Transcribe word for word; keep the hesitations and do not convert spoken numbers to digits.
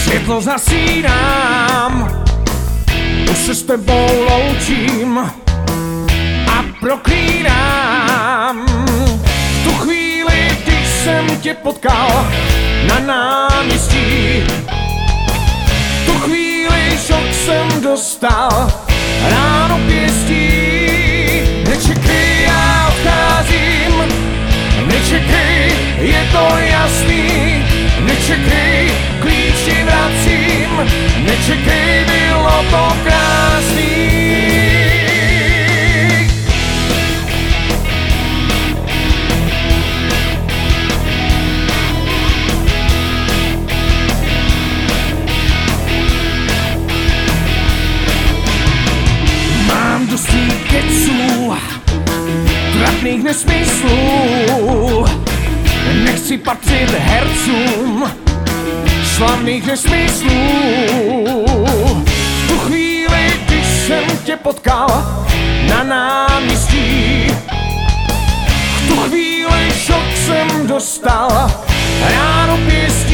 Světlo zasínám, už se s tebou loučím a proklínám v tu chvíli, když jsem tě potkal na náměstí. V tu chvíli šok jsem dostal, ráno pěstí. Nečekej, já odcházím, nečekej, je to jasný. Nečekej, klíč ti vracím, nečekej, bylo to krásný. Mám dost keců, trapných nesmyslů, nechci patřit hercům slavných nesmyslů. V tu chvíli, když jsem tě potkal na náměstí, v tu chvíli šok jsem dostal, ráno pěstí.